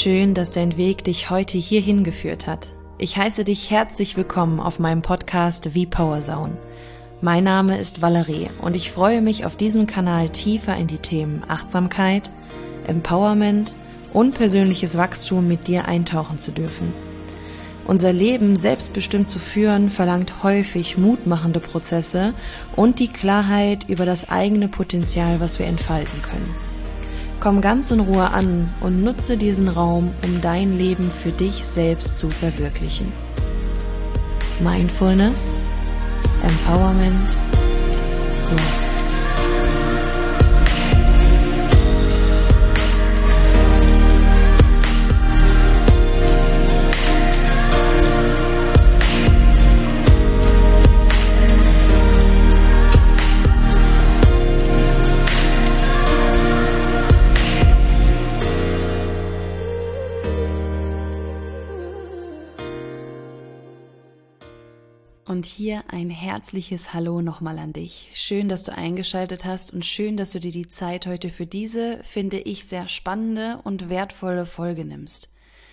Schön, dass dein Weg dich heute hierhin geführt hat. Ich heiße dich herzlich willkommen auf meinem Podcast V-Power Zone. Mein Name ist Valerie und ich freue mich, auf diesem Kanal tiefer in die Themen Achtsamkeit, Empowerment und persönliches Wachstum mit dir eintauchen zu dürfen. Unser Leben selbstbestimmt zu führen, verlangt häufig mutmachende Prozesse und die Klarheit über das eigene Potenzial, was wir entfalten können. Komm ganz in Ruhe an und nutze diesen Raum, um dein Leben für dich selbst zu verwirklichen. Mindfulness, Empowerment, Growth. Und hier ein herzliches Hallo nochmal an dich. Schön, dass du eingeschaltet hast und schön, dass du dir die Zeit heute für diese, finde ich, sehr spannende und wertvolle Folge nimmst.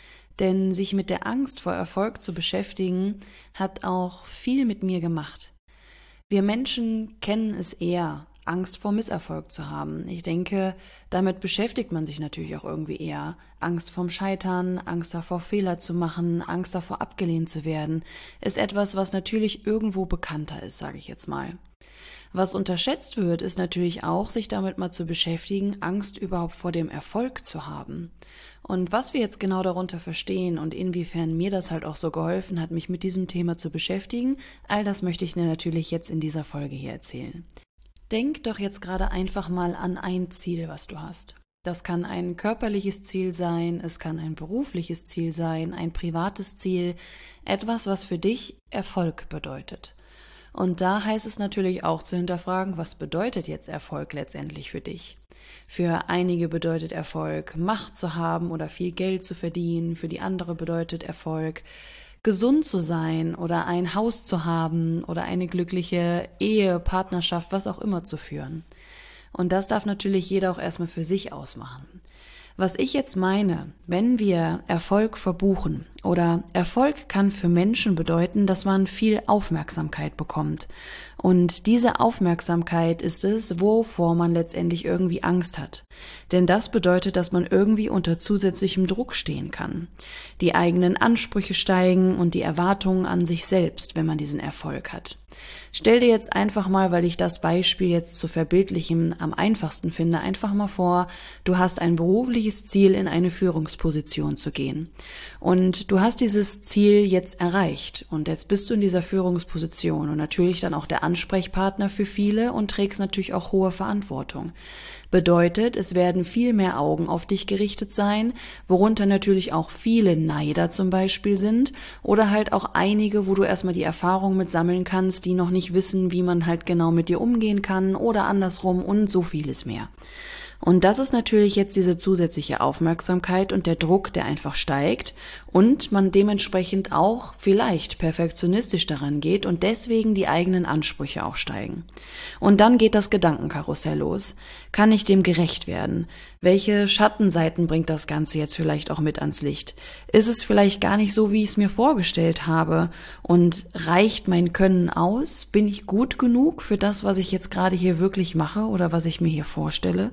Denn sich mit der Angst vor Erfolg zu beschäftigen, hat auch viel mit mir gemacht. Wir Menschen kennen es eher, Angst vor Misserfolg zu haben. Ich denke, damit beschäftigt man sich natürlich auch irgendwie eher. Angst vorm Scheitern, Angst davor, Fehler zu machen, Angst davor, abgelehnt zu werden, ist etwas, was natürlich irgendwo bekannter ist, sage ich jetzt mal. Was unterschätzt wird, ist natürlich auch, sich damit mal zu beschäftigen, Angst überhaupt vor dem Erfolg zu haben. Und was wir jetzt genau darunter verstehen und inwiefern mir das halt auch so geholfen hat, mich mit diesem Thema zu beschäftigen, all das möchte ich dir natürlich jetzt in dieser Folge hier erzählen. Denk doch jetzt gerade einfach mal an ein Ziel, was du hast. Das kann ein körperliches Ziel sein, es kann ein berufliches Ziel sein, ein privates Ziel, etwas, was für dich Erfolg bedeutet. Und da heißt es natürlich auch zu hinterfragen, was bedeutet jetzt Erfolg letztendlich für dich? Für einige bedeutet Erfolg, Macht zu haben oder viel Geld zu verdienen, für die andere bedeutet Erfolg, gesund zu sein oder ein Haus zu haben oder eine glückliche Ehe, Partnerschaft, was auch immer zu führen. Und das darf natürlich jeder auch erstmal für sich ausmachen. Was ich jetzt meine, wenn wir Erfolg verbuchen oder Erfolg kann für Menschen bedeuten, dass man viel Aufmerksamkeit bekommt. Und diese Aufmerksamkeit ist es, wovor man letztendlich irgendwie Angst hat. Denn das bedeutet, dass man irgendwie unter zusätzlichem Druck stehen kann. Die eigenen Ansprüche steigen und die Erwartungen an sich selbst, wenn man diesen Erfolg hat. Stell dir jetzt einfach mal, weil ich das Beispiel jetzt zu verbildlichen am einfachsten finde, einfach mal vor, du hast ein berufliches Ziel, in eine Führungsposition zu gehen. Und du hast dieses Ziel jetzt erreicht und jetzt bist du in dieser Führungsposition und natürlich dann auch der Ansprechpartner für viele und trägst natürlich auch hohe Verantwortung. Bedeutet, es werden viel mehr Augen auf dich gerichtet sein, worunter natürlich auch viele Neider zum Beispiel sind oder halt auch einige, wo du erstmal die Erfahrung mit sammeln kannst, die noch nicht wissen, wie man halt genau mit dir umgehen kann oder andersrum und so vieles mehr. Und das ist natürlich jetzt diese zusätzliche Aufmerksamkeit und der Druck, der einfach steigt und man dementsprechend auch vielleicht perfektionistisch daran geht und deswegen die eigenen Ansprüche auch steigen. Und dann geht das Gedankenkarussell los. Kann ich dem gerecht werden? Welche Schattenseiten bringt das Ganze jetzt vielleicht auch mit ans Licht? Ist es vielleicht gar nicht so, wie ich es mir vorgestellt habe? Und reicht mein Können aus? Bin ich gut genug für das, was ich jetzt gerade hier wirklich mache oder was ich mir hier vorstelle?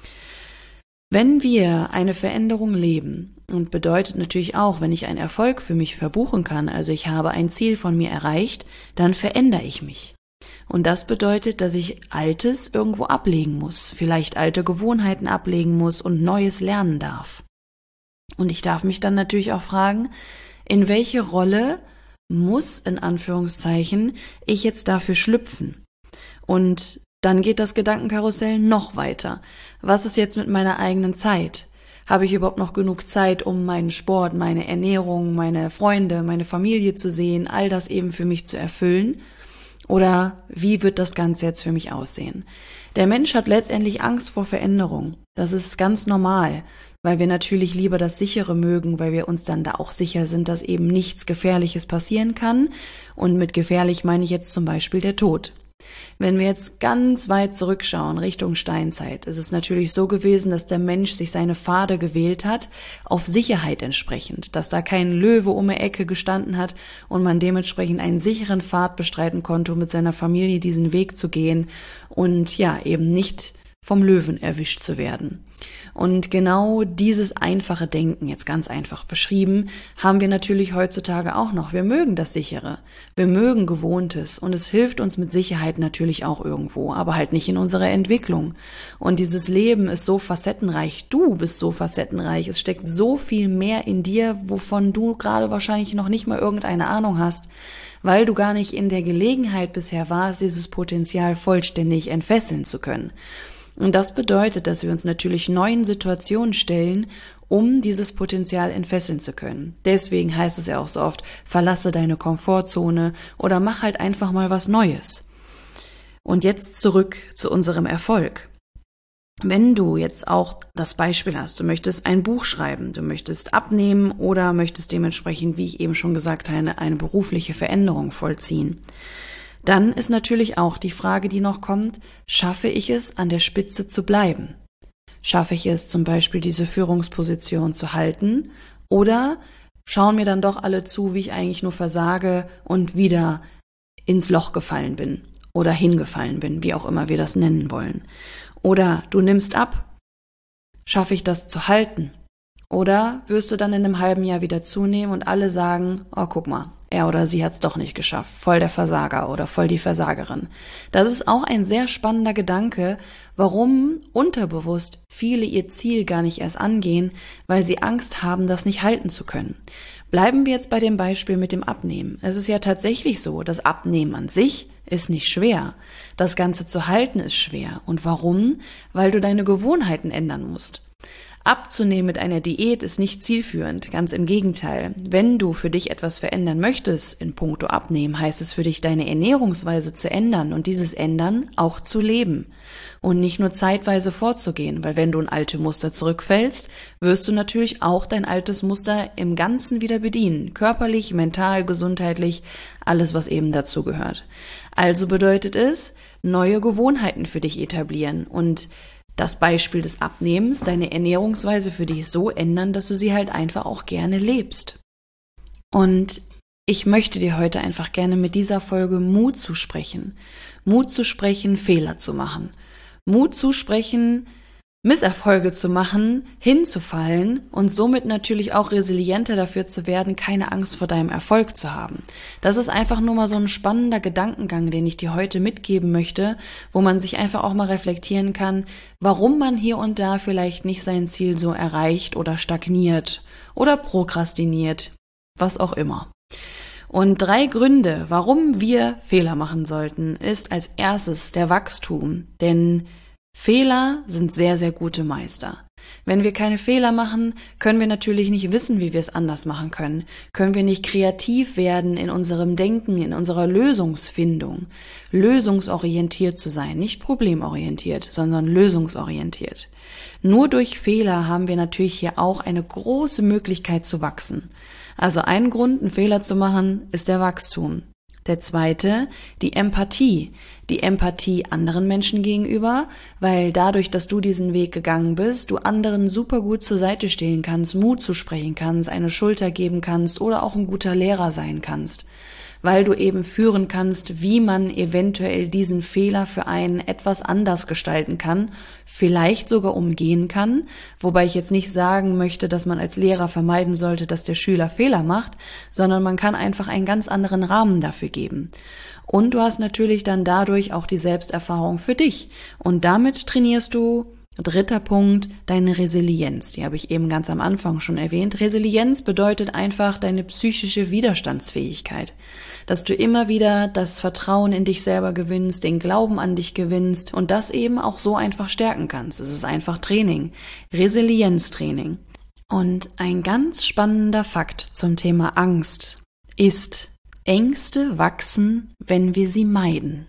Wenn wir eine Veränderung leben, und bedeutet natürlich auch, wenn ich einen Erfolg für mich verbuchen kann, also ich habe ein Ziel von mir erreicht, dann verändere ich mich. Und das bedeutet, dass ich Altes irgendwo ablegen muss, vielleicht alte Gewohnheiten ablegen muss und Neues lernen darf. Und ich darf mich dann natürlich auch fragen, in welche Rolle muss, in Anführungszeichen, ich jetzt dafür schlüpfen? Und dann geht das Gedankenkarussell noch weiter. Was ist jetzt mit meiner eigenen Zeit? Habe ich überhaupt noch genug Zeit, um meinen Sport, meine Ernährung, meine Freunde, meine Familie zu sehen, all das eben für mich zu erfüllen? Oder wie wird das Ganze jetzt für mich aussehen? Der Mensch hat letztendlich Angst vor Veränderung. Das ist ganz normal, weil wir natürlich lieber das Sichere mögen, weil wir uns dann da auch sicher sind, dass eben nichts Gefährliches passieren kann. Und mit gefährlich meine ich jetzt zum Beispiel der Tod. Wenn wir jetzt ganz weit zurückschauen, Richtung Steinzeit, ist es natürlich so gewesen, dass der Mensch sich seine Pfade gewählt hat, auf Sicherheit entsprechend, dass da kein Löwe um die Ecke gestanden hat und man dementsprechend einen sicheren Pfad bestreiten konnte, um mit seiner Familie diesen Weg zu gehen und ja, eben nicht vom Löwen erwischt zu werden. Und genau dieses einfache Denken, jetzt ganz einfach beschrieben, haben wir natürlich heutzutage auch noch. Wir mögen das Sichere, wir mögen Gewohntes und es hilft uns mit Sicherheit natürlich auch irgendwo, aber halt nicht in unserer Entwicklung. Und dieses Leben ist so facettenreich, du bist so facettenreich, es steckt so viel mehr in dir, wovon du gerade wahrscheinlich noch nicht mal irgendeine Ahnung hast, weil du gar nicht in der Gelegenheit bisher warst, dieses Potenzial vollständig entfesseln zu können. Und das bedeutet, dass wir uns natürlich neuen Situationen stellen, um dieses Potenzial entfesseln zu können. Deswegen heißt es ja auch so oft, verlasse deine Komfortzone oder mach halt einfach mal was Neues. Und jetzt zurück zu unserem Erfolg. Wenn du jetzt auch das Beispiel hast, du möchtest ein Buch schreiben, du möchtest abnehmen oder möchtest dementsprechend, wie ich eben schon gesagt habe, eine berufliche Veränderung vollziehen, dann ist natürlich auch die Frage, die noch kommt, schaffe ich es, an der Spitze zu bleiben? Schaffe ich es zum Beispiel, diese Führungsposition zu halten? Oder schauen mir dann doch alle zu, wie ich eigentlich nur versage und wieder ins Loch gefallen bin oder hingefallen bin, wie auch immer wir das nennen wollen? Oder du nimmst ab. Schaffe ich das zu halten? Oder wirst du dann in einem halben Jahr wieder zunehmen und alle sagen, oh guck mal, er oder sie hat es doch nicht geschafft, voll der Versager oder voll die Versagerin. Das ist auch ein sehr spannender Gedanke, warum unterbewusst viele ihr Ziel gar nicht erst angehen, weil sie Angst haben, das nicht halten zu können. Bleiben wir jetzt bei dem Beispiel mit dem Abnehmen. Es ist ja tatsächlich so, das Abnehmen an sich ist nicht schwer. Das Ganze zu halten ist schwer. Und warum? Weil du deine Gewohnheiten ändern musst. Abzunehmen mit einer Diät ist nicht zielführend, ganz im Gegenteil. Wenn du für dich etwas verändern möchtest in puncto Abnehmen, heißt es für dich, deine Ernährungsweise zu ändern und dieses Ändern auch zu leben und nicht nur zeitweise vorzugehen, weil wenn du in alte Muster zurückfällst, wirst du natürlich auch dein altes Muster im Ganzen wieder bedienen, körperlich, mental, gesundheitlich, alles, was eben dazu gehört. Also bedeutet es, neue Gewohnheiten für dich etablieren und das Beispiel des Abnehmens, deine Ernährungsweise für dich so ändern, dass du sie halt einfach auch gerne lebst. Und ich möchte dir heute einfach gerne mit dieser Folge Mut zusprechen. Mut zusprechen, Fehler zu machen. Mut zusprechen, Misserfolge zu machen, hinzufallen und somit natürlich auch resilienter dafür zu werden, keine Angst vor deinem Erfolg zu haben. Das ist einfach nur mal so ein spannender Gedankengang, den ich dir heute mitgeben möchte, wo man sich einfach auch mal reflektieren kann, warum man hier und da vielleicht nicht sein Ziel so erreicht oder stagniert oder prokrastiniert, was auch immer. Und 3 Gründe, warum wir Fehler machen sollten, ist als erstes der Wachstum, denn Fehler sind sehr, sehr gute Meister. Wenn wir keine Fehler machen, können wir natürlich nicht wissen, wie wir es anders machen können. Können wir nicht kreativ werden in unserem Denken, in unserer Lösungsfindung. Lösungsorientiert zu sein, nicht problemorientiert, sondern lösungsorientiert. Nur durch Fehler haben wir natürlich hier auch eine große Möglichkeit zu wachsen. Also ein Grund, einen Fehler zu machen, ist der Wachstum. Der zweite, die Empathie. Die Empathie anderen Menschen gegenüber, weil dadurch, dass du diesen Weg gegangen bist, du anderen super gut zur Seite stehen kannst, Mut zusprechen kannst, eine Schulter geben kannst oder auch ein guter Lehrer sein kannst. Weil du eben führen kannst, wie man eventuell diesen Fehler für einen etwas anders gestalten kann, vielleicht sogar umgehen kann, wobei ich jetzt nicht sagen möchte, dass man als Lehrer vermeiden sollte, dass der Schüler Fehler macht, sondern man kann einfach einen ganz anderen Rahmen dafür geben. Und du hast natürlich dann dadurch auch die Selbsterfahrung für dich und damit trainierst du. 3. Punkt, deine Resilienz. Die habe ich eben ganz am Anfang schon erwähnt. Resilienz bedeutet einfach deine psychische Widerstandsfähigkeit. Dass du immer wieder das Vertrauen in dich selber gewinnst, den Glauben an dich gewinnst und das eben auch so einfach stärken kannst. Es ist einfach Training, Resilienztraining. Und ein ganz spannender Fakt zum Thema Angst ist, Ängste wachsen, wenn wir sie meiden.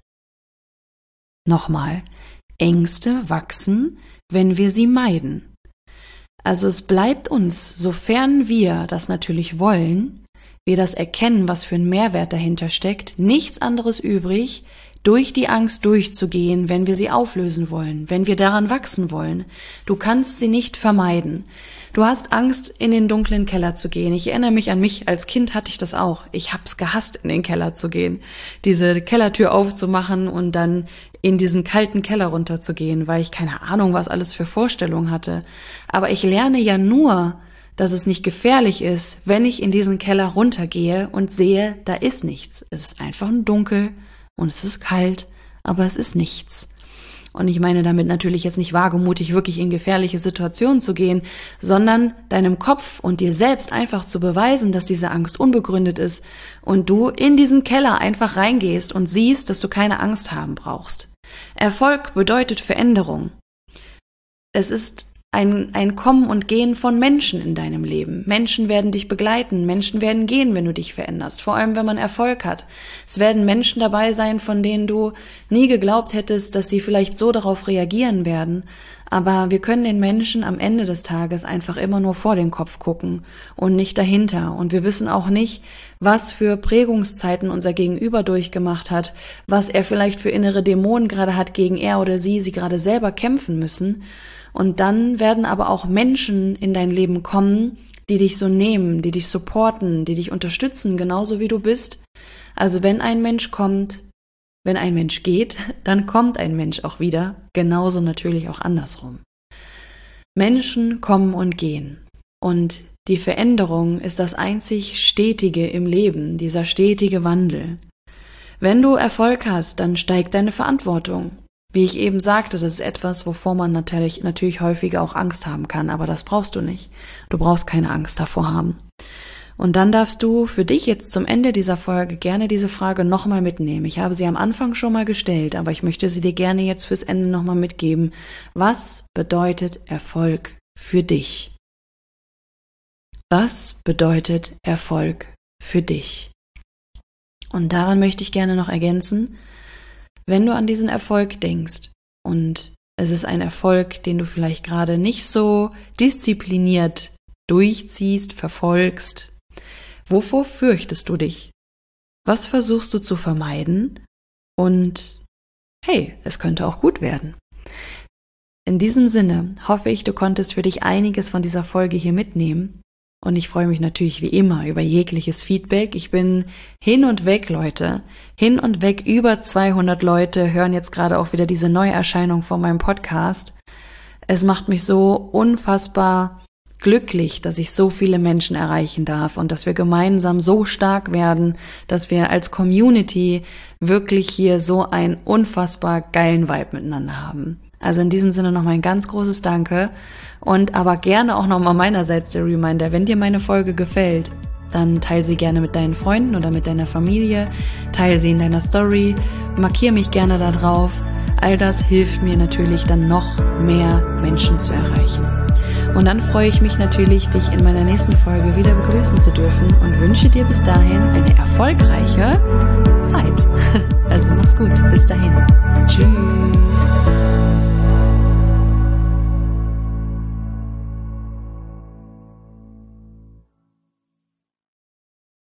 Nochmal, Ängste wachsen, wenn wir sie meiden. Also es bleibt uns, sofern wir das natürlich wollen, wir das erkennen, was für ein Mehrwert dahinter steckt, nichts anderes übrig, durch die Angst durchzugehen, wenn wir sie auflösen wollen, wenn wir daran wachsen wollen. Du kannst sie nicht vermeiden. Du hast Angst, in den dunklen Keller zu gehen. Ich erinnere mich an mich, als Kind hatte ich das auch. Ich hab's gehasst, in den Keller zu gehen. Diese Kellertür aufzumachen und dann in diesen kalten Keller runterzugehen, weil ich keine Ahnung, was alles für Vorstellungen hatte. Aber ich lerne ja nur, dass es nicht gefährlich ist, wenn ich in diesen Keller runtergehe und sehe, da ist nichts. Es ist einfach nur dunkel und es ist kalt, aber es ist nichts. Und ich meine damit natürlich jetzt nicht wagemutig, wirklich in gefährliche Situationen zu gehen, sondern deinem Kopf und dir selbst einfach zu beweisen, dass diese Angst unbegründet ist und du in diesen Keller einfach reingehst und siehst, dass du keine Angst haben brauchst. Erfolg bedeutet Veränderung. Es ist ein Kommen und Gehen von Menschen in deinem Leben. Menschen werden dich begleiten, Menschen werden gehen, wenn du dich veränderst, vor allem wenn man Erfolg hat. Es werden Menschen dabei sein, von denen du nie geglaubt hättest, dass sie vielleicht so darauf reagieren werden, aber wir können den Menschen am Ende des Tages einfach immer nur vor den Kopf gucken und nicht dahinter. Und wir wissen auch nicht, was für Prägungszeiten unser Gegenüber durchgemacht hat, was er vielleicht für innere Dämonen gerade hat, gegen er oder sie gerade selber kämpfen müssen. Und dann werden aber auch Menschen in dein Leben kommen, die dich so nehmen, die dich supporten, die dich unterstützen, genauso wie du bist. Also wenn ein Mensch kommt, wenn ein Mensch geht, dann kommt ein Mensch auch wieder, genauso natürlich auch andersrum. Menschen kommen und gehen. Und die Veränderung ist das einzig Stetige im Leben, dieser stetige Wandel. Wenn du Erfolg hast, dann steigt deine Verantwortung. Wie ich eben sagte, das ist etwas, wovor man natürlich häufiger auch Angst haben kann, aber das brauchst du nicht. Du brauchst keine Angst davor haben. Und dann darfst du für dich jetzt zum Ende dieser Folge gerne diese Frage nochmal mitnehmen. Ich habe sie am Anfang schon mal gestellt, aber ich möchte sie dir gerne jetzt fürs Ende nochmal mitgeben. Was bedeutet Erfolg für dich? Was bedeutet Erfolg für dich? Und daran möchte ich gerne noch ergänzen, wenn du an diesen Erfolg denkst und es ist ein Erfolg, den du vielleicht gerade nicht so diszipliniert durchziehst, verfolgst, wovor fürchtest du dich? Was versuchst du zu vermeiden? Und hey, es könnte auch gut werden. In diesem Sinne hoffe ich, du konntest für dich einiges von dieser Folge hier mitnehmen. Und ich freue mich natürlich wie immer über jegliches Feedback. Ich bin hin und weg, Leute. Hin und weg, über 200 Leute hören jetzt gerade auch wieder diese Neuerscheinung von meinem Podcast. Es macht mich so unfassbar glücklich, dass ich so viele Menschen erreichen darf und dass wir gemeinsam so stark werden, dass wir als Community wirklich hier so einen unfassbar geilen Vibe miteinander haben. Also in diesem Sinne nochmal ein ganz großes Danke und aber gerne auch nochmal meinerseits der Reminder, wenn dir meine Folge gefällt, dann teile sie gerne mit deinen Freunden oder mit deiner Familie, teile sie in deiner Story, markiere mich gerne da drauf. All das hilft mir natürlich dann noch mehr Menschen zu erreichen. Und dann freue ich mich natürlich, dich in meiner nächsten Folge wieder begrüßen zu dürfen und wünsche dir bis dahin eine erfolgreiche Zeit. Also mach's gut, bis dahin. Tschüss.